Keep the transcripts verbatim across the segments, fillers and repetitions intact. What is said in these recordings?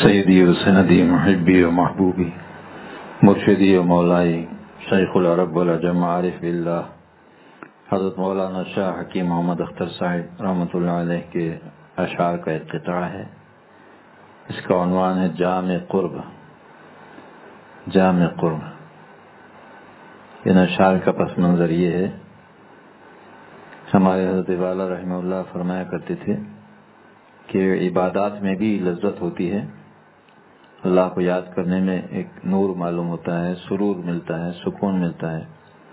سیدی و سندی محبی و محبوبی مرشدی و مولائی شیخ العرب والعجم عارف باللہ حضرت مولانا شاہ حکیم محمد اختر صاحب رحمۃ اللہ علیہ کے اشعار کا ایک قطعہ ہے. اس کا عنوان ہے جامع قرب. جامع قرب. ان اشعار کا پس منظر یہ ہے، ہمارے حضرت والا رحمہ اللہ فرمایا کرتے تھے کہ عبادات میں بھی لذت ہوتی ہے، اللہ کو یاد کرنے میں ایک نور معلوم ہوتا ہے، سرور ملتا ہے، سکون ملتا ہے،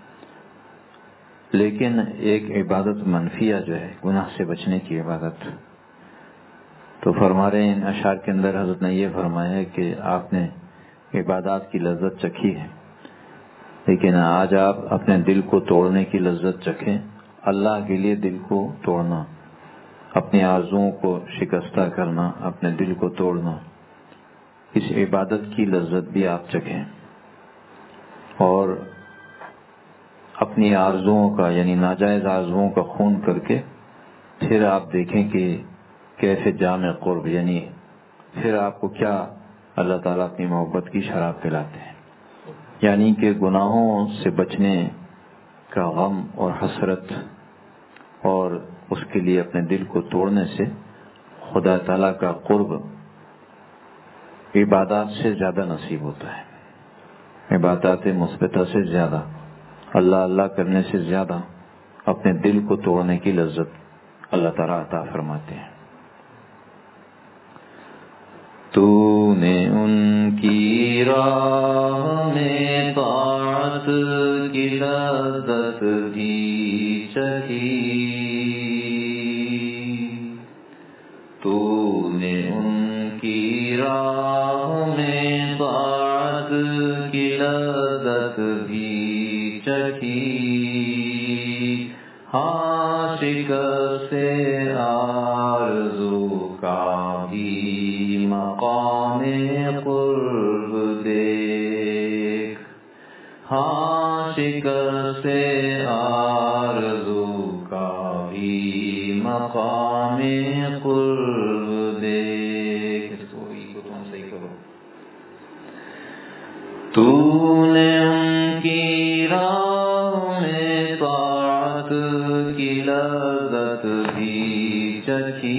لیکن ایک عبادت منفیہ جو ہے گناہ سے بچنے کی عبادت. تو فرما رہے ہیں ان اشعار کے اندر حضرت نے یہ فرمایا ہے کہ آپ نے عبادات کی لذت چکھی ہے، لیکن آج آپ اپنے دل کو توڑنے کی لذت چکھیں. اللہ کے لیے دل کو توڑنا، اپنی آرزوؤں کو شکستہ کرنا، اپنے دل کو توڑنا، اس عبادت کی لذت بھی آپ چکھیں، اور اپنی آرزوؤں کا یعنی ناجائز آرزوؤں کا خون کر کے پھر آپ دیکھیں کہ کیسے جامع قرب، یعنی پھر آپ کو کیا اللہ تعالیٰ اپنی محبت کی شراب پلاتے ہیں. یعنی کہ گناہوں سے بچنے کا غم اور حسرت اور اس کے لیے اپنے دل کو توڑنے سے خدا تعالیٰ کا قرب عبادات سے زیادہ نصیب ہوتا ہے. عبادات مثبتہ سے زیادہ، اللہ اللہ کرنے سے زیادہ اپنے دل کو توڑنے کی لذت اللہ تعالیٰ عطا فرماتے ہیں. تو نے ان کی راہ میں طاعت کی لذت بھی چکھی، تو نے ان کی راہ میں طاعت کی لذت بھی چکھی. ہاں شکست آرزو کا بھی مقام قرب دیکھ. ہاں شکست آرزو کا بھی مقام قرب دیکھ. اس کو ای کو تم صحیح کرو. تو نے ان کی راہ میں طاعت کی لذت بھی چکھی.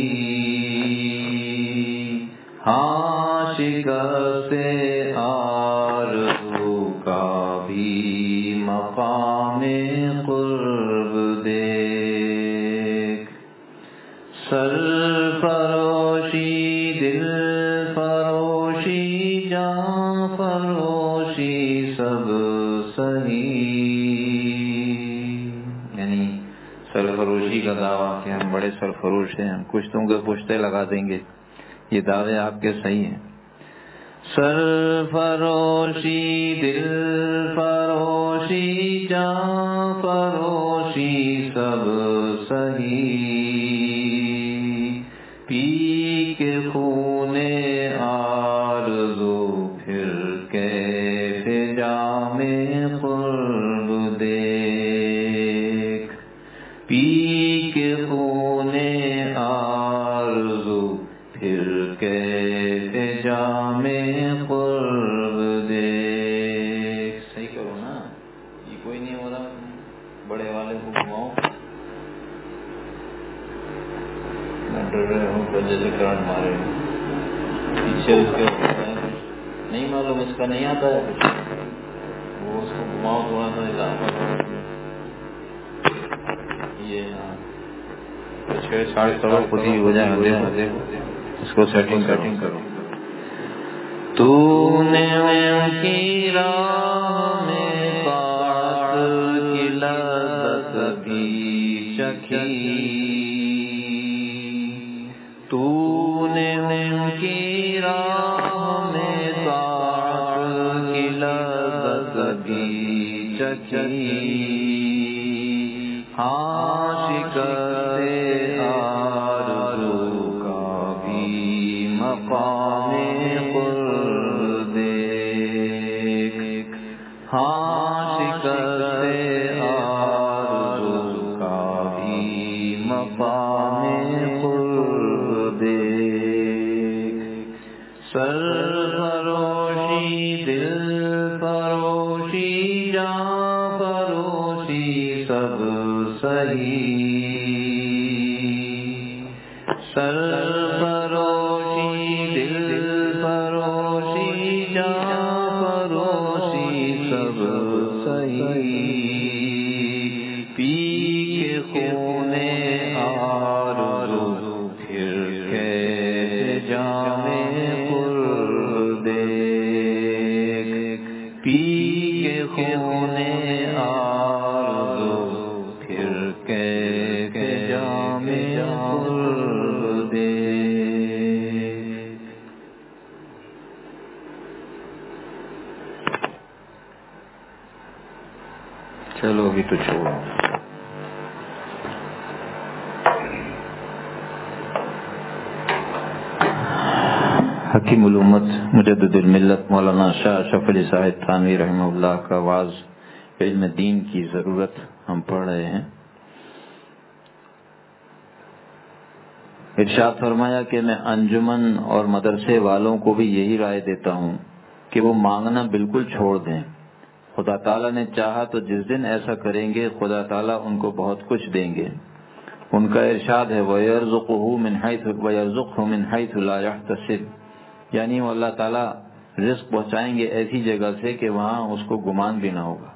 ہاں شکست آرزو کا بھی مقام قرب دیکھ. سرفروشی دل فروشی جان فروشی سب سہی. یعنی سرفروشی کا دعویٰ کہ ہم بڑے سرفروش ہیں، ہم کشتوں کے پشتے لگا دیں گے، یہ دعوے آپ کے صحیح ہیں. سرفروشی دل فروشی جان فروشی سب سہی. پی کے خون آرزو پھر کیسے جامع قرب دیکھ. پی کے خون آرزو پھر کیسے جامع قرب دیکھ. صحیح کرو نا، یہ کوئی نہیں ہو رہا. بڑے والے کو گھماؤ، ڈر رہے ہوں بجے سے کرنٹ مارے پیچھے اس کے نہیں معلوم، اس کا نہیں آتا ہے کچھ، وہ اس کو گھماؤ تھوڑا سا اضافہ. یہ چھ ساڑھے سو خود ہی ہو جائے گا، اس کو سیٹنگ سیٹنگ کرو. تو نے ان کی راہ میں طاعت کی لذت بھی چکھی. تو نے ان کی راہ میں طاعت کی لذت بھی چکھی. ہاں شکست آرزو کا بھی مقام قرب دیکھ. ہاں شکست آرزو کا بھی مقام قرب دیکھ. سر سرفروشی دل فروشی جان فروشی سب سہی سرفروشی دل فروشی جان فروشی سب سہی پی کے خون آرزو پھر کے جام پر دیکھ پی کے خون آرزو پھر کے جام پر دیکھ. چلو ابھی تو چھوڑو. حکیم الامت مجدد الملت مولانا شاہ اشرف علی صاحب تھانوی رحمہ اللہ کا واعظ علم دین کی ضرورت ہم پڑھ رہے ہیں. ارشاد فرمایا کہ میں انجمن اور مدرسے والوں کو بھی یہی رائے دیتا ہوں کہ وہ مانگنا بالکل چھوڑ دیں. خدا تعالیٰ نے چاہا تو جس دن ایسا کریں گے خدا تعالیٰ ان کو بہت کچھ دیں گے. ان کا ارشاد ہے وَيَرْزُقُهُ مِنْ حَيْثُ وَيَرْزُقْهُ مِنْ حَيْثُ لَا يَحْتَسِبُ، یعنی وہ اللہ تعالیٰ رزق پہنچائیں گے ایسی جگہ سے کہ وہاں اس کو گمان بھی نہ ہوگا.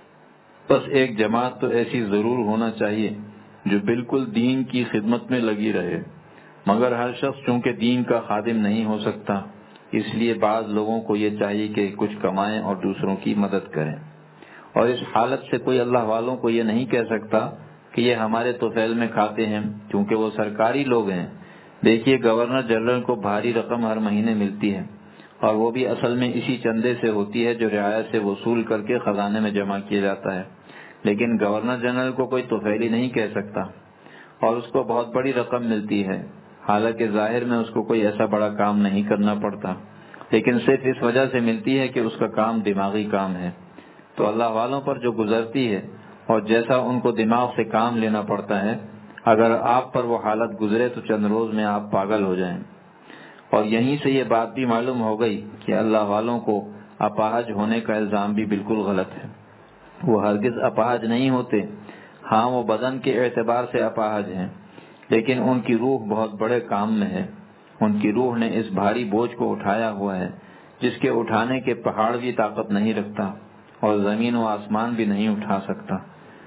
بس ایک جماعت تو ایسی ضرور ہونا چاہیے جو بالکل دین کی خدمت میں لگی رہے، مگر ہر شخص چونکہ دین کا خادم نہیں ہو سکتا، اس لیے بعض لوگوں کو یہ چاہیے کہ کچھ کمائیں اور دوسروں کی مدد کریں. اور اس حالت سے کوئی اللہ والوں کو یہ نہیں کہہ سکتا کہ یہ ہمارے طفیل میں کھاتے ہیں، کیونکہ وہ سرکاری لوگ ہیں. دیکھیے گورنر جنرل کو بھاری رقم ہر مہینے ملتی ہے، اور وہ بھی اصل میں اسی چندے سے ہوتی ہے جو رعایا سے وصول کر کے خزانے میں جمع کیا جاتا ہے. لیکن گورنر جنرل کو کوئی طفیلی نہیں کہہ سکتا، اور اس کو بہت بڑی رقم ملتی ہے، حالانکہ ظاہر میں اس کو کوئی ایسا بڑا کام نہیں کرنا پڑتا، لیکن صرف اس وجہ سے ملتی ہے کہ اس کا کام دماغی کام ہے. تو اللہ والوں پر جو گزرتی ہے اور جیسا ان کو دماغ سے کام لینا پڑتا ہے، اگر آپ پر وہ حالت گزرے تو چند روز میں آپ پاگل ہو جائیں. اور یہیں سے یہ بات بھی معلوم ہو گئی کہ اللہ والوں کو اپاہج ہونے کا الزام بھی بالکل غلط ہے. وہ ہرگز اپاہج نہیں ہوتے. ہاں وہ بدن کے اعتبار سے اپاہج ہیں، لیکن ان کی روح بہت بڑے کام میں ہے. ان کی روح نے اس بھاری بوجھ کو اٹھایا ہوا ہے جس کے اٹھانے کے پہاڑ بھی طاقت نہیں رکھتا اور زمین و آسمان بھی نہیں اٹھا سکتا.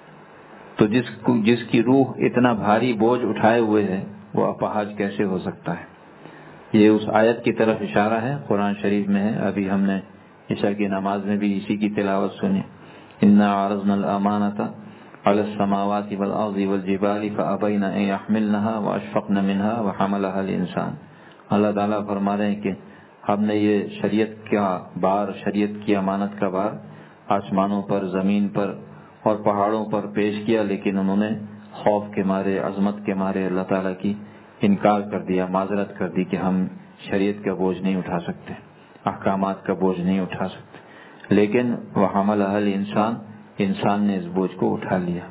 تو جس جس کی روح اتنا بھاری بوجھ اٹھائے ہوئے ہے وہ اپاہج کیسے ہو سکتا ہے؟ یہ اس آیت کی طرف اشارہ ہے، قرآن شریف میں ہے. ابھی ہم نے عشاء کی نماز میں بھی اسی کی تلاوت سنی. اِنَّا عَرَضْنَا الْأَمَانَةَ عَلَى السَّمَاوَاتِ وَالْأَرْضِ وَالْجِبَالِ فَأَبَيْنَ أَن يَحْمِلْنَهَا وَأَشْفَقْنَ مِنْهَا وَحَمَلَهَا الْإِنسَانُ. اللہ تعالیٰ فرما رہے ہیں کہ ہم نے یہ شریعت کا بار، شریعت کی امانت کا بار آسمانوں پر، زمین پر اور پہاڑوں پر پیش کیا، لیکن انہوں نے خوف کے مارے، عظمت کے مارے اللہ تعالیٰ کی انکار کر دیا، معذرت کر دی کہ ہم شریعت کا بوجھ نہیں اٹھا سکتے، احکامات کا بوجھ نہیں اٹھا سکتے. لیکن وَحَمَلَهَا الْإِنسَانُ، انسان نے اس بوجھ کو اٹھا لیا.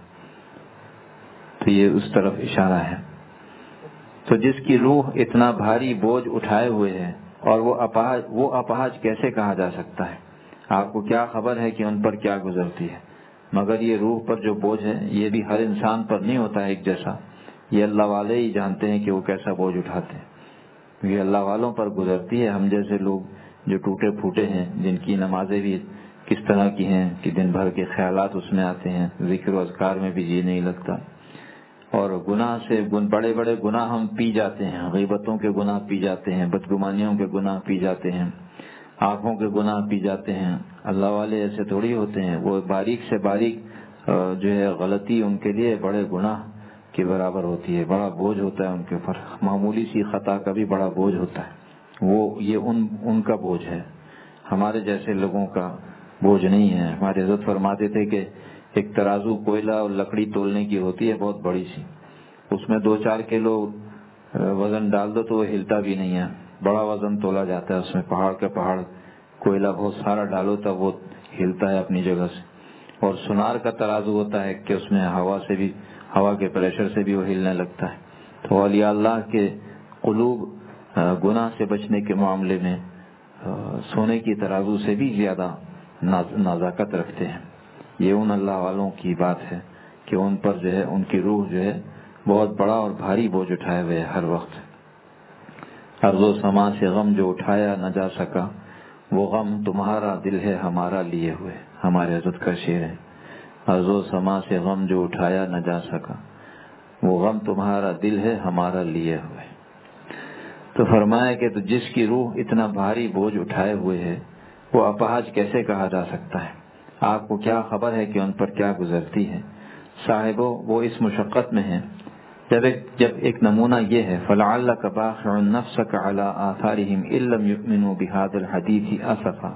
تو یہ اس طرف اشارہ ہے. تو جس کی روح اتنا بھاری بوجھ اٹھائے ہوئے ہے اور وہ اپاہج وہ اپاہج کیسے کہا جا سکتا ہے؟ آپ کو کیا خبر ہے کہ ان پر کیا گزرتی ہے؟ مگر یہ روح پر جو بوجھ ہے یہ بھی ہر انسان پر نہیں ہوتا ہے ایک جیسا. یہ اللہ والے ہی جانتے ہیں کہ وہ کیسا بوجھ اٹھاتے ہیں. یہ اللہ والوں پر گزرتی ہے. ہم جیسے لوگ جو ٹوٹے پھوٹے ہیں، جن کی نمازیں بھی کس طرح کی ہیں کہ دن بھر کے خیالات اس میں آتے ہیں، ذکر و اذکار میں بھی جی نہیں لگتا، اور گناہ سے بڑے بڑے گناہ ہم پی جاتے ہیں، غیبتوں کے گناہ پی جاتے ہیں، بدگمانیوں کے گناہ پی جاتے ہیں، آنکھوں کے گناہ پی جاتے ہیں. اللہ والے ایسے تھوڑی ہوتے ہیں. وہ باریک سے باریک جو ہے غلطی ان کے لیے بڑے گناہ کے برابر ہوتی ہے، بڑا بوجھ ہوتا ہے ان کے اوپر. معمولی سی خطا کا بھی بڑا بوجھ ہوتا ہے. وہ یہ ان ان کا بوجھ ہے، ہمارے جیسے لوگوں کا بوجھ نہیں ہے. ہمارے حضرت فرماتے تھے کہ ایک ترازو کوئلہ اور لکڑی تولنے کی ہوتی ہے بہت بڑی سی، اس میں دو چار کلو وزن ڈال دو تو وہ ہلتا بھی نہیں ہے. بڑا وزن تولا جاتا ہے اس میں، پہاڑ کا پہاڑ کوئلہ بہت سارا ڈالو تب وہ ہلتا ہے اپنی جگہ سے. اور سونار کا ترازو ہوتا ہے کہ اس میں ہوا سے بھی، ہوا کے پریشر سے بھی وہ ہلنے لگتا ہے. تو اولیاء اللہ کے قلوب گناہ سے بچنے کے معاملے میں سونے کی ترازو سے بھی زیادہ نزاکت رکھتے ہیں. یہ ان اللہ والوں کی بات ہے کہ ان پر جو ہے ان کی روح جو ہے بہت بڑا اور بھاری بوجھ اٹھائے ہوئے ہر وقت. ارض و سما سے غم جو اٹھایا نہ جا سکا وہ غم تمہارا دل ہے ہمارا لیے ہوئے. ہمارے حضرت کا شعر ہے. ارض و سما سے غم جو اٹھایا نہ جا سکا وہ غم تمہارا دل ہے ہمارا لیے ہوئے. تو فرمایا کہ تو جس کی روح اتنا بھاری بوجھ اٹھائے ہوئے ہے وہ اپاہج کیسے کہا جا سکتا ہے؟ آپ کو کیا خبر ہے کہ ان پر کیا گزرتی ہے؟ صاحبو وہ اس مشقت میں ہیں. جب ایک جب ایک نمونہ یہ ہے فَلَعَلَّكَ بَاخِعٌ نَفْسَكَ عَلَىٰ آثَارِهِمْ إِن لَّمْ يُؤْمِنُوا بِهَٰذَا الْحَدِيثِ أَسَفًا.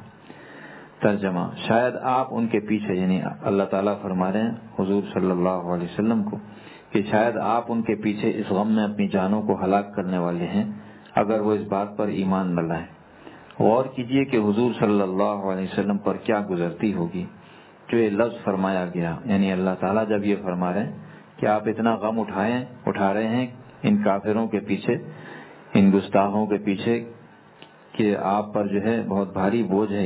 ترجمہ، شاید آپ ان کے پیچھے، یعنی اللہ تعالیٰ فرما رہے ہیں حضور صلی اللہ علیہ وسلم کو کہ شاید آپ ان کے پیچھے اس غم میں اپنی جانوں کو ہلاک کرنے والے ہیں اگر وہ اس بات پر ایمان نہ لائیں. غور کیجئے کہ حضور صلی اللہ علیہ وسلم پر کیا گزرتی ہوگی جو یہ لفظ فرمایا گیا. یعنی اللہ تعالیٰ جب یہ فرما رہے ہیں کہ آپ اتنا غم اٹھائیں اٹھا رہے ہیں ان کافروں کے پیچھے، ان گستاخوں کے پیچھے، کہ آپ پر جو ہے بہت بھاری بوجھ ہے،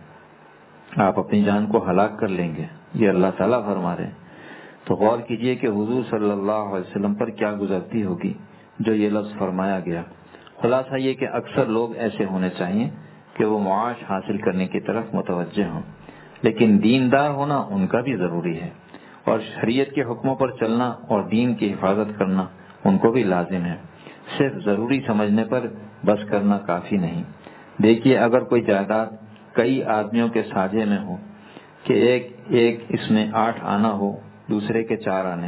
یہ آپ اپنی جان کو ہلاک کر لیں گے، یہ اللہ تعالیٰ فرما رہے ہیں. تو غور کیجئے کہ حضور صلی اللہ علیہ وسلم پر کیا گزرتی ہوگی جو یہ لفظ فرمایا گیا. خلاصہ یہ کہ اکثر لوگ ایسے ہونے چاہیے کہ وہ معاش حاصل کرنے کی طرف متوجہ ہوں، لیکن دیندار ہونا ان کا بھی ضروری ہے، اور شریعت کے حکموں پر چلنا اور دین کی حفاظت کرنا ان کو بھی لازم ہے. صرف ضروری سمجھنے پر بس کرنا کافی نہیں. دیکھیے، اگر کوئی جائیداد کئی آدمیوں کے ساجھے میں ہو کہ ایک ایک اس میں آٹھ آنا ہو، دوسرے کے چار آنے،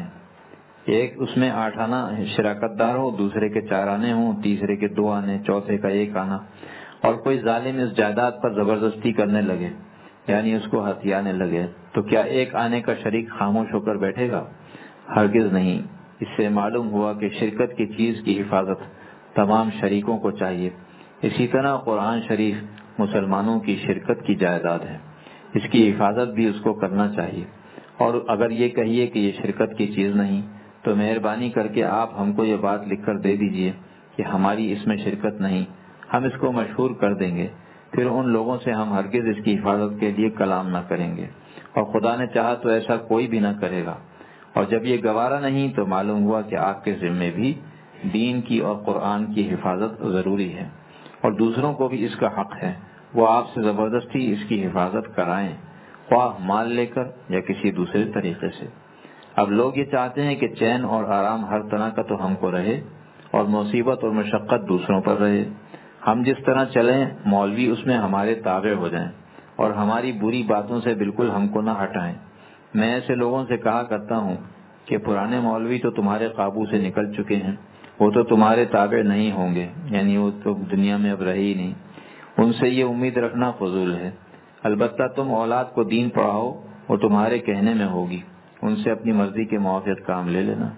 ایک اس میں آٹھ آنا شراکت دار ہو، دوسرے کے چار آنے ہوں، تیسرے کے دو آنے، چوتھے کا ایک آنا، اور کوئی ظالم اس جائیداد پر زبردستی کرنے لگے، یعنی اس کو ہتھیانے لگے، تو کیا ایک آنے کا شریک خاموش ہو کر بیٹھے گا؟ ہرگز نہیں. اس سے معلوم ہوا کہ شرکت کی چیز کی حفاظت تمام شریکوں کو چاہیے. اسی طرح قرآن شریف مسلمانوں کی شرکت کی جائیداد ہے، اس کی حفاظت بھی اس کو کرنا چاہیے. اور اگر یہ کہیے کہ یہ شرکت کی چیز نہیں تو مہربانی کر کے آپ ہم کو یہ بات لکھ کر دے دیجئے کہ ہماری اس میں شرکت نہیں، ہم اس کو مشہور کر دیں گے. پھر ان لوگوں سے ہم ہرگز اس کی حفاظت کے لیے کلام نہ کریں گے، اور خدا نے چاہا تو ایسا کوئی بھی نہ کرے گا. اور جب یہ گوارا نہیں تو معلوم ہوا کہ آپ کے ذمے بھی دین کی اور قرآن کی حفاظت ضروری ہے، اور دوسروں کو بھی اس کا حق ہے وہ آپ سے زبردستی اس کی حفاظت کرائیں، خواہ مال لے کر یا کسی دوسرے طریقے سے. اب لوگ یہ چاہتے ہیں کہ چین اور آرام ہر طرح کا تو ہم کو رہے اور مصیبت اور مشقت دوسروں پر رہے. ہم جس طرح چلیں مولوی اس میں ہمارے تابع ہو جائیں اور ہماری بری باتوں سے بالکل ہم کو نہ ہٹائیں. میں ایسے لوگوں سے کہا کرتا ہوں کہ پرانے مولوی تو تمہارے قابو سے نکل چکے ہیں، وہ تو تمہارے تابع نہیں ہوں گے، یعنی وہ تو دنیا میں اب رہے ہی نہیں. ان سے یہ امید رکھنا فضول ہے. البتہ تم اولاد کو دین پڑھاؤ، وہ تمہارے کہنے میں ہوگی، ان سے اپنی مرضی کے موافق کام لے لینا.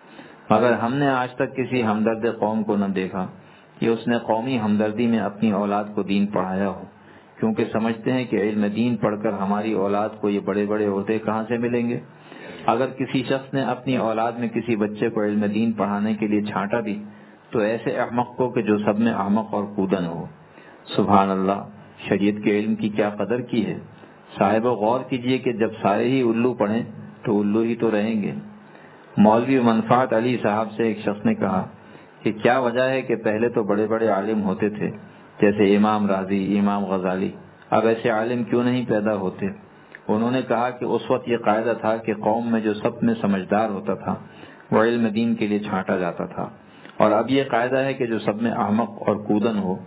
مگر ہم نے آج تک کسی ہمدرد قوم کو نہ دیکھا کہ اس نے قومی ہمدردی میں اپنی اولاد کو دین پڑھایا ہو، کیونکہ سمجھتے ہیں کہ علم دین پڑھ کر ہماری اولاد کو یہ بڑے بڑے عہدے کہاں سے ملیں گے. اگر کسی شخص نے اپنی اولاد میں کسی بچے کو علم دین پڑھانے کے لیے چھانٹا بھی تو ایسے احمق کو کہ جو سب میں احمق اور کودن ہو. سبحان اللہ، شریعت کے علم کی کیا قدر کی ہے. صاحب غور کیجئے کہ جب سارے ہی الو پڑھیں تو الو ہی تو رہیں گے. مولوی منفعت علی صاحب سے ایک شخص نے کہا کہ کیا وجہ ہے کہ پہلے تو بڑے بڑے عالم ہوتے تھے جیسے امام راضی، امام غزالی، اب ایسے عالم کیوں نہیں پیدا ہوتے؟ انہوں نے کہا کہ اس وقت یہ قاعدہ تھا کہ قوم میں جو سب میں سمجھدار ہوتا تھا وہ علم دین کے لیے چھانٹا جاتا تھا، اور اب یہ قاعدہ ہے کہ جو سب میں احمق اور کودن ہو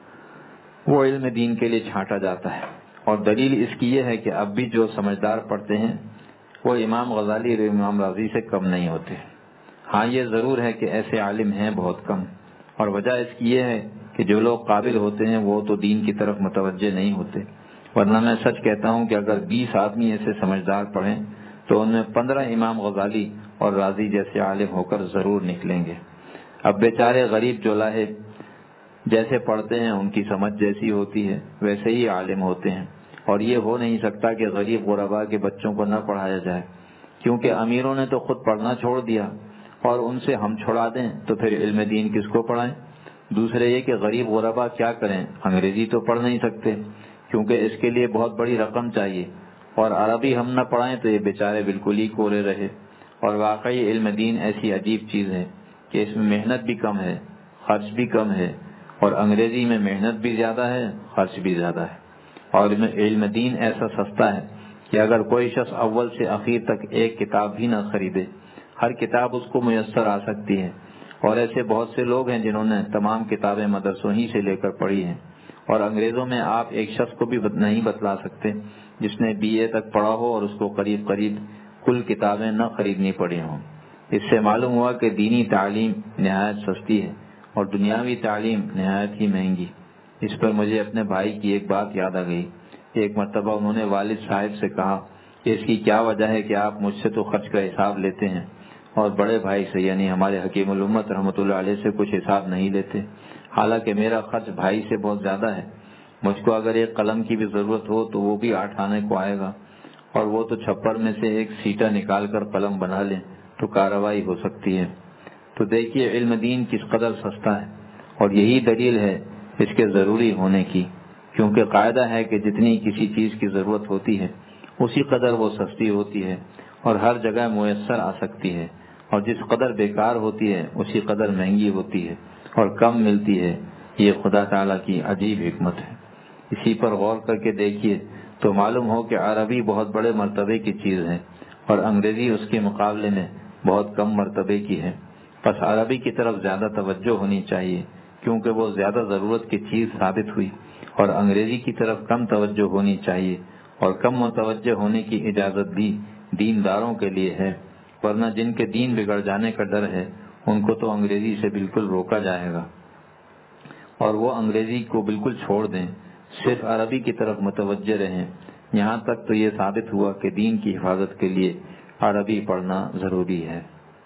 وہ علم دین کے لیے چھانٹا جاتا ہے. اور دلیل اس کی یہ ہے کہ اب بھی جو سمجھدار پڑھتے ہیں وہ امام غزالی اور امام راضی سے کم نہیں ہوتے. ہاں یہ ضرور ہے کہ ایسے عالم ہیں بہت کم، اور وجہ اس کی یہ ہے کہ جو لوگ قابل ہوتے ہیں وہ تو دین کی طرف متوجہ نہیں ہوتے. ورنہ میں سچ کہتا ہوں کہ اگر بیس آدمی ایسے سمجھدار پڑھیں تو ان میں پندرہ امام غزالی اور راضی جیسے عالم ہو کر ضرور نکلیں گے. اب بیچارے غریب جولاہے جیسے پڑھتے ہیں، ان کی سمجھ جیسی ہوتی ہے ویسے ہی عالم ہوتے ہیں. اور یہ ہو نہیں سکتا کہ غریب غربا کے بچوں کو نہ پڑھایا جائے، کیونکہ امیروں نے تو خود پڑھنا چھوڑ دیا، اور ان سے ہم چھڑا دیں تو پھر علم دین کس کو پڑھائیں؟ دوسرے یہ کہ غریب غربا کیا کریں، انگریزی تو پڑھ نہیں سکتے کیونکہ اس کے لیے بہت بڑی رقم چاہیے، اور عربی ہم نہ پڑھائیں تو یہ بیچارے بالکل ہی کولے رہے۔ اور واقعی علم دین ایسی عجیب چیز ہے کہ اس میں محنت بھی کم ہے، خرچ بھی کم ہے، اور انگریزی میں محنت بھی زیادہ ہے، خرچ بھی زیادہ ہے۔ اور علم دین ایسا سستا ہے کہ اگر کوئی شخص اول سے آخر تک ایک کتاب بھی نہ خریدے، ہر کتاب اس کو میسر آ سکتی ہے۔ اور ایسے بہت سے لوگ ہیں جنہوں نے تمام کتابیں مدرسوں ہی سے لے کر پڑھی ہیں، اور انگریزوں میں آپ ایک شخص کو بھی نہیں بتلا سکتے جس نے بی اے تک پڑھا ہو اور اس کو قریب قریب کل کتابیں نہ خریدنی پڑی ہوں۔ اس سے معلوم ہوا کہ دینی تعلیم نہایت سستی ہے اور دنیاوی تعلیم نہایت ہی مہنگی۔ اس پر مجھے اپنے بھائی کی ایک بات یاد آ گئی۔ ایک مرتبہ انہوں نے والد صاحب سے کہا کہ اس کی کیا وجہ ہے کہ آپ مجھ سے تو خرچ کا حساب لیتے ہیں اور بڑے بھائی سے یعنی ہمارے حکیم الامت رحمۃ اللہ علیہ سے کچھ حساب نہیں لیتے، حالانکہ میرا خرچ بھائی سے بہت زیادہ ہے۔ مجھ کو اگر ایک قلم کی بھی ضرورت ہو تو وہ بھی آٹھ آنے کو آئے گا، اور وہ تو چھپر میں سے ایک سیٹا نکال کر قلم بنا لیں تو کارروائی ہو سکتی ہے۔ تو دیکھیے علم دین کس قدر سستا ہے، اور یہی دلیل ہے اس کے ضروری ہونے کی، کیونکہ قاعدہ ہے کہ جتنی کسی چیز کی ضرورت ہوتی ہے اسی قدر وہ سستی ہوتی ہے اور ہر جگہ میسر آ سکتی ہے، اور جس قدر بیکار ہوتی ہے اسی قدر مہنگی ہوتی ہے اور کم ملتی ہے۔ یہ خدا تعالیٰ کی عجیب حکمت ہے۔ اسی پر غور کر کے دیکھیے تو معلوم ہو کہ عربی بہت بڑے مرتبے کی چیز ہے اور انگریزی اس کے مقابلے میں بہت کم مرتبے کی ہے۔ پس عربی کی طرف زیادہ توجہ ہونی چاہیے کیونکہ وہ زیادہ ضرورت کی چیز ثابت ہوئی، اور انگریزی کی طرف کم توجہ ہونی چاہیے، اور کم متوجہ ہونے کی اجازت بھی دینداروں کے لیے ہے، ورنہ جن کے دین بگڑ جانے کا ڈر ہے ان کو تو انگریزی سے بالکل روکا جائے گا، اور وہ انگریزی کو بالکل چھوڑ دیں، صرف عربی کی طرف متوجہ رہیں۔ یہاں تک تو یہ ثابت ہوا کہ دین کی حفاظت کے لیے عربی پڑھنا ضروری ہے۔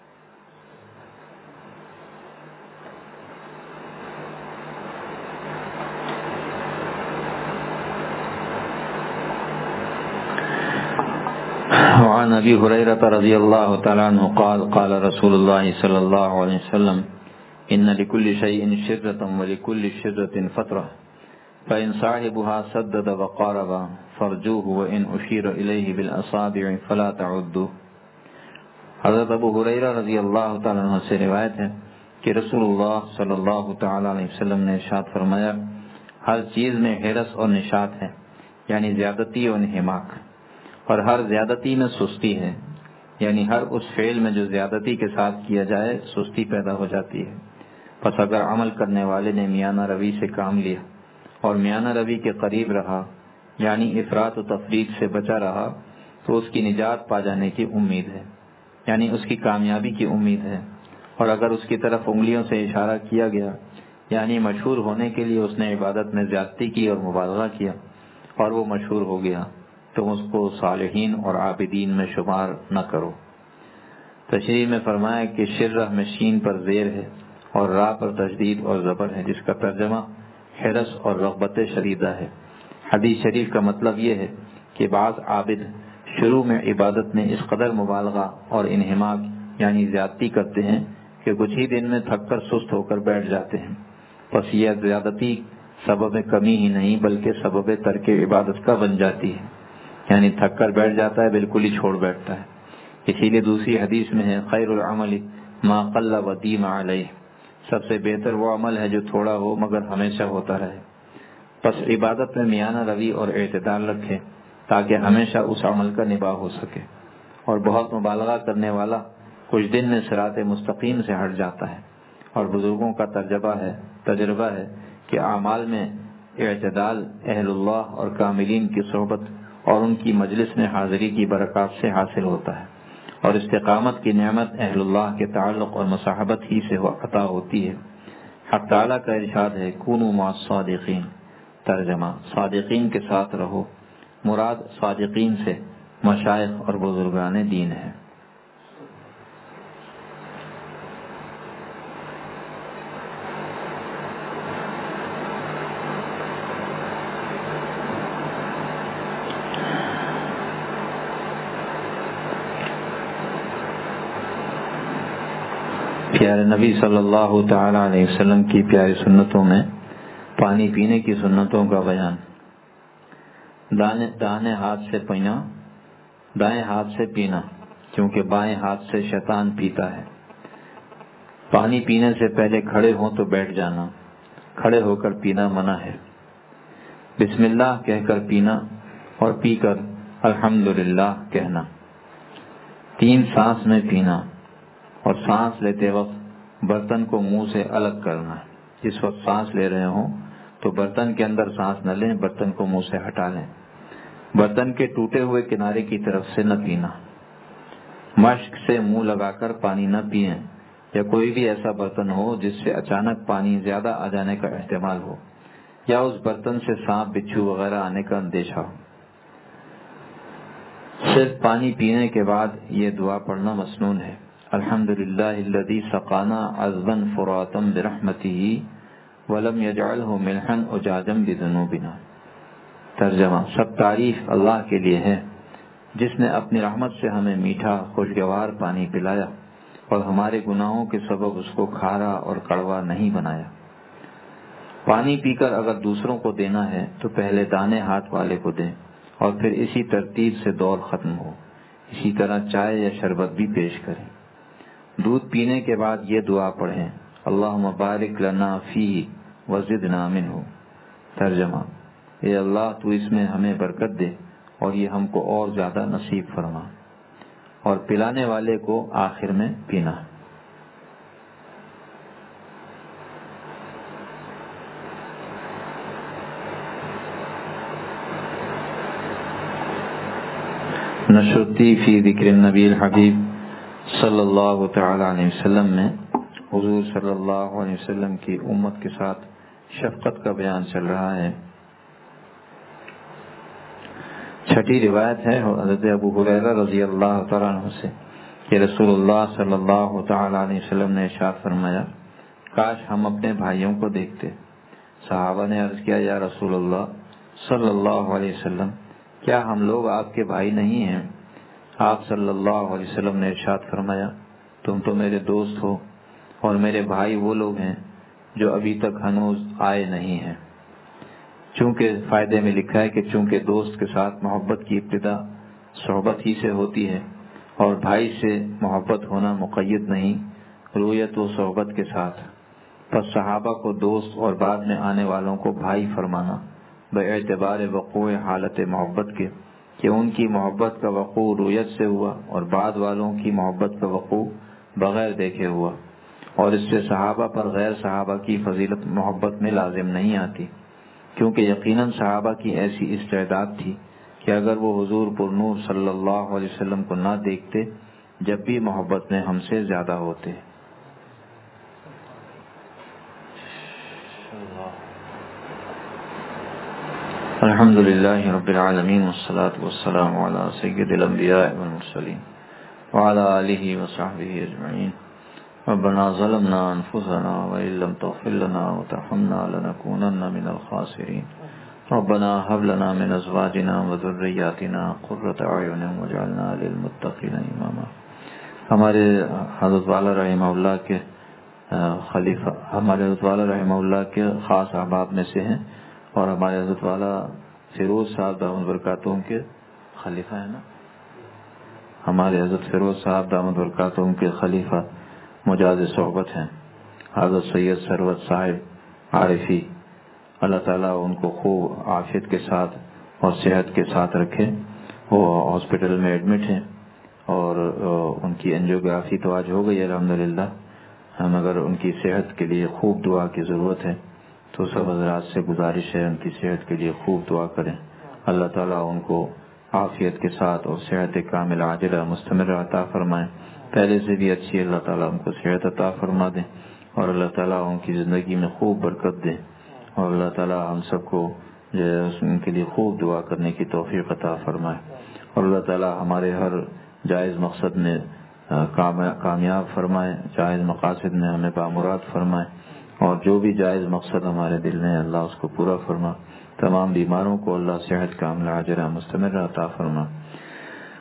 وعن ابی ہریرہ رضی اللہ تعالی عنہ قال قال رسول اللہ صلی اللہ علیہ وسلم ان لكل شيء شرة ولكل شرة فترة فإن صاحبها سدد وقارب فرجوه وإن أشير إليه بالأصابع فلا تعدوا۔ حضرت ابو ہریرہ رضی اللہ تعالیٰ عنہ سے روایت ہے کہ رسول اللہ صلی اللہ تعالیٰ علیہ وسلم نے ارشاد فرمایا، ہر چیز میں حرص اور نشاط ہے، یعنی زیادتی اور انہماک، اور ہر زیادتی میں سستی ہے، یعنی ہر اس فعل میں جو زیادتی کے ساتھ کیا جائے سستی پیدا ہو جاتی ہے۔ پس اگر عمل کرنے والے نے میانہ روی سے کام لیا اور میانہ روی کے قریب رہا، یعنی افراط و تفریط سے بچا رہا، تو اس کی نجات پا جانے کی امید ہے، یعنی اس کی کامیابی کی امید ہے۔ اور اگر اس کی طرف انگلیوں سے اشارہ کیا گیا، یعنی مشہور ہونے کے لیے اس نے عبادت میں زیادتی کی اور مبالغہ کیا اور وہ مشہور ہو گیا، تو اس کو صالحین اور عابدین میں شمار نہ کرو۔ تشریح میں فرمایا کہ شرہ میں شین پر زیر ہے اور راہ پر تشدید اور زبر ہے، جس کا ترجمہ حرص اور رغبت شدیدہ ہے۔ حدیث شریف کا مطلب یہ ہے کہ بعض عابد شروع میں عبادت میں اس قدر مبالغہ اور انہماک یعنی زیادتی کرتے ہیں کہ کچھ ہی دن میں تھک کر سست ہو کر بیٹھ جاتے ہیں۔ پس یہ زیادتی سبب کمی ہی نہیں بلکہ سبب ترک عبادت کا بن جاتی ہے، یعنی تھک کر بیٹھ جاتا ہے، بالکل ہی چھوڑ بیٹھتا ہے۔ اسی لیے دوسری حدیث میں ہے خیر العمل ما قل ودیم علیہ، سب سے بہتر وہ عمل ہے جو تھوڑا ہو مگر ہمیشہ ہوتا رہے۔ پس عبادت میں میانہ روی اور اعتدال رکھے تاکہ ہمیشہ اس عمل کا نباہ ہو سکے، اور بہت مبالغہ کرنے والا کچھ دن میں صراط مستقیم سے ہٹ جاتا ہے۔ اور بزرگوں کا تجربہ ہے تجربہ ہے کہ اعمال میں اعتدال اہل اللہ اور کاملین کی صحبت اور ان کی مجلس میں حاضری کی برکات سے حاصل ہوتا ہے، اور استقامت کی نعمت اہل اللہ کے تعلق اور مصاحبت ہی سے عطا ہوتی ہے۔ حق تعالیٰ کا ارشاد ہے کونوا مع الصادقین، ترجمہ صادقین کے ساتھ رہو، مراد صادقین سے مشائخ اور بزرگان دین ہے۔ پیارے نبی صلی اللہ تعالی علیہ وسلم کی پیاری سنتوں میں پانی پینے کی سنتوں کا بیان۔ دانے دانے ہاتھ سے پینا، دائیں ہاتھ سے پینا، کیونکہ بائیں ہاتھ سے شیطان پیتا ہے۔ پانی پینے سے پہلے کھڑے ہوں تو بیٹھ جانا، کھڑے ہو کر پینا منع ہے۔ بسم اللہ کہہ کر پینا اور پی کر الحمدللہ کہنا۔ تین سانس میں پینا اور سانس لیتے وقت برتن کو منہ سے الگ کرنا۔ جس وقت سانس لے رہے ہوں تو برتن کے اندر سانس نہ لیں، برتن کو منہ سے ہٹا لیں۔ برتن کے ٹوٹے ہوئے کنارے کی طرف سے نہ پینا۔ مشک سے منہ لگا کر پانی نہ پئیں، یا کوئی بھی ایسا برتن ہو جس سے اچانک پانی زیادہ آ جانے کا احتمال ہو، یا اس برتن سے سانپ بچھو وغیرہ آنے کا اندیشہ ہو۔ صرف پانی پینے کے بعد یہ دعا پڑھنا مسنون ہے۔ الحمدللہ الذی سقانا عذبا فراتا برحمتہ ولم یجعلہ ملحا اجاجا بذنوبنا۔ ترجمہ: سب تعریف اللہ کے لیے ہے جس نے اپنی رحمت سے ہمیں میٹھا خوشگوار پانی پلایا اور ہمارے گناہوں کے سبب اس کو کھارا اور کڑوا نہیں بنایا۔ پانی پی کر اگر دوسروں کو دینا ہے تو پہلے دانے ہاتھ والے کو دیں اور پھر اسی ترتیب سے دور ختم ہو۔ اسی طرح چائے یا شربت بھی پیش کریں۔ دودھ پینے کے بعد یہ دعا پڑھیں: اللہم بارک لنا فیہ وزدنا منہ۔ ترجمہ: اے اللہ تو اس میں ہمیں برکت دے اور یہ ہم کو اور زیادہ نصیب فرما۔ اور پلانے والے کو آخر میں پینا۔ نشرتی فی ذکر النبی الحبیب صلی اللہ تعالی علیہ وسلم میں حضور صلی اللہ علیہ وسلم کی امت کے ساتھ شفقت کا بیان چل رہا ہے۔ چھٹی روایت ہے حضرت ابو ہریرہ رضی اللہ تعالیٰ عنہ سے کہ رسول اللہ صلی اللہ تعالی علیہ وسلم نے ارشاد فرمایا: کاش ہم اپنے بھائیوں کو دیکھتے۔ صحابہ نے عرض کیا: یا رسول اللہ صلی اللہ علیہ وسلم، کیا ہم لوگ آپ کے بھائی نہیں ہیں؟ آپ صلی اللہ علیہ وسلم نے ارشاد فرمایا: تم تو میرے دوست ہو اور میرے بھائی وہ لوگ ہیں جو ابھی تک ہنوز آئے نہیں ہیں۔ چونکہ فائدے میں لکھا ہے کہ چونکہ دوست کے ساتھ محبت کی ابتدا صحبت ہی سے ہوتی ہے اور بھائی سے محبت ہونا مقید نہیں، رویت و صحبت کے ساتھ، پس صحابہ کو دوست اور بعد میں آنے والوں کو بھائی فرمانا بے اعتبار وقوع حالت محبت کے، کہ ان کی محبت کا وقوع رویت سے ہوا اور بعد والوں کی محبت کا وقوع بغیر دیکھے ہوا، اور اس سے صحابہ پر غیر صحابہ کی فضیلت محبت میں لازم نہیں آتی، کیونکہ یقیناً صحابہ کی ایسی استعداد تھی کہ اگر وہ حضور پر نور صلی اللہ علیہ وسلم کو نہ دیکھتے جب بھی محبت میں ہم سے زیادہ ہوتے۔ الحمد للہ رب العالمین والصلاة والسلام علی سید الانبیاء والمرسلین وعلی آلہ وصحبہ اجمعین۔ ربنا ظلمنا انفسنا وإن لم تغفر لنا وترحمنا لنكونن من الخاسرین۔ ربنا هب لنا من ازواجنا وذرياتنا قرة اعین واجعلنا للمتقین اماما۔ ہمارے حضرت والا رحمہ اللہ کے خلیفہ ہمارے حضرت والا رحمہ اللہ کے خاص احباب میں سے ہیں، اور ہمارے حضرت والا فیروز صاحب دامت برکاتہم کے خلیفہ ہیں نا ہمارے حضرت فیروز صاحب دامت برکاتہم کے خلیفہ مجاز صحبت ہیں، حضرت سید ثروت صاحب عارفی۔ اللہ تعالیٰ ان کو خوب عافیت کے ساتھ اور صحت کے ساتھ رکھے۔ وہ ہاسپٹل میں ایڈمٹ ہیں اور ان کی انجیوگرافی تو آج ہو گئی الحمدللہ، مگر ان کی صحت کے لیے خوب دعا کی ضرورت ہے، تو سب حضرات سے گزارش ہے ان کی صحت کے لیے خوب دعا کریں۔ اللہ تعالیٰ ان کو عافیت کے ساتھ اور صحت کامل عاجلہ مستمر عطا فرمائیں، پہلے سے بھی اچھی اللہ تعالیٰ ان کو صحت عطا فرما دیں، اور اللہ تعالیٰ ان کی زندگی میں خوب برکت دیں، اور اللہ تعالیٰ ہم سب کو جو ہے ان کے لیے خوب دعا کرنے کی توفیق عطا فرمائے، اور اللہ تعالیٰ ہمارے ہر جائز مقصد میں کامیاب فرمائے، جائز مقاصد میں ہمیں بامراد فرمائے، اور جو بھی جائز مقصد ہمارے دل میں اللہ اس کو پورا فرما۔ تمام بیماروں کو اللہ صحت کاملہ عاجلہ مستمر عطا فرما۔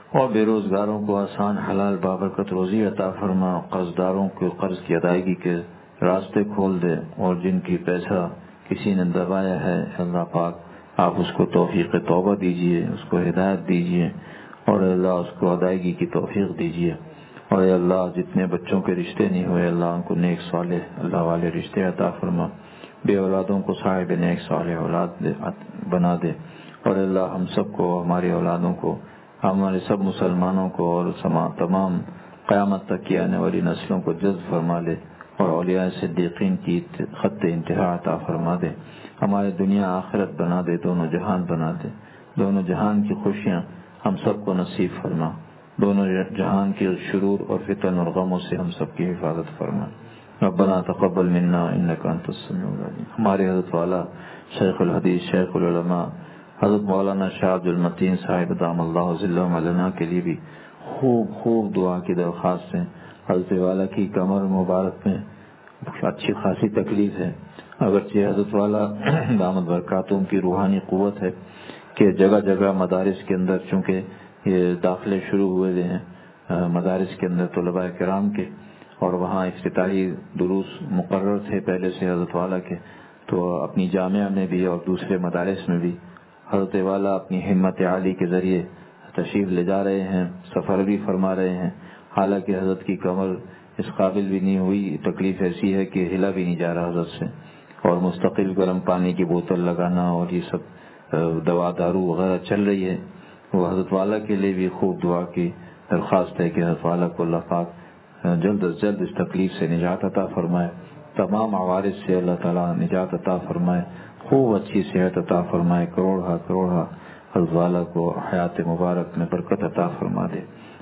اور بے روزگاروں کو آسان حلال بابرکت روزی عطا فرما، قرض داروں کو قرض کی ادائیگی کے راستے کھول دے، اور جن کی پیسہ کسی نے دبایا ہے اللہ پاک آپ اس کو توفیق توبہ دیجئے، اس کو ہدایت دیجئے، اور اللہ اس کو ادائیگی کی توفیق دیجئے، اور اے اللہ جتنے بچوں کے رشتے نہیں ہوئے اللہ ان کو نیک صالح اللہ والے رشتے عطا فرما، بے اولادوں کو صاحب نیک صالح اولاد بنا دے، اور اللہ ہم سب کو، ہماری اولادوں کو، ہمارے سب مسلمانوں کو اور تمام قیامت تک کی آنے والی نسلوں کو جذب فرما لے، اور اولیاء صدیقین کی خط انتہا عطا فرما دے، ہمارے دنیا آخرت بنا دے، دونوں جہان بنا دے، دونوں جہان کی خوشیاں ہم سب کو نصیب فرما، دونوں جہان کی شرور اور فتن اور غموں سے ہم سب کی حفاظت فرما۔ ربنا تقبل منا انک انت السمیع العلیم۔ ہمارے حضرت والا شیخ الحدیث شیخ العلماء حضرت مولانا شاہ عبد المتین صاحب دام اللہ ذلہ مولانا کے لیے بھی خوب خوب دعا کی درخواست ہے۔ حضرت والا کی کمر مبارک میں اچھی خاصی تکلیف ہے، اگرچہ حضرت والا دامت برکاتہم کی روحانی قوت ہے کہ جگہ جگہ مدارس کے اندر، چونکہ یہ داخلے شروع ہوئے ہیں مدارس کے اندر طلباء کرام کے، اور وہاں افتتاحی دروس مقرر تھے پہلے سے حضرت والا کے، تو اپنی جامعہ میں بھی اور دوسرے مدارس میں بھی حضرت والا اپنی ہمت عالی کے ذریعے تشریف لے جا رہے ہیں، سفر بھی فرما رہے ہیں، حالانکہ حضرت کی کمر اس قابل بھی نہیں ہوئی، تکلیف ایسی ہے کہ ہلا بھی نہیں جا رہا حضرت سے، اور مستقل گرم پانی کی بوتل لگانا اور یہ سب دوا دارو وغیرہ چل رہی ہے۔ وہ حضرت والا کے لیے بھی خوب دعا کی درخواست ہے کہ حضرت والا کو اللہ پاک جلد از جلد اس تکلیف سے نجات عطا فرمائے، تمام عوارض سے اللہ تعالیٰ نجات عطا فرمائے، خوب اچھی صحت عطا فرمائے، کروڑا کروڑا حضرت والا کو حیات مبارک میں برکت عطا فرما دے۔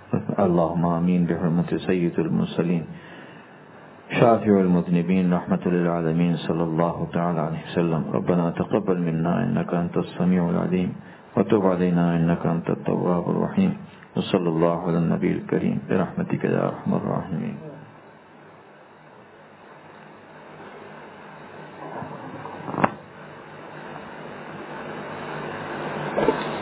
اللہم آمین بحرمت سید المرسلین شافع المذنبین رحمت للعالمین صلی اللہ تعالی علیہ وسلم۔ ربنا تقبل منا انک انت السمیع العلیم وتب علینا انک انت التواب الرحیم، وصلی اللہ علی النبی الکریم برحمتک یا ارحم الراحمین۔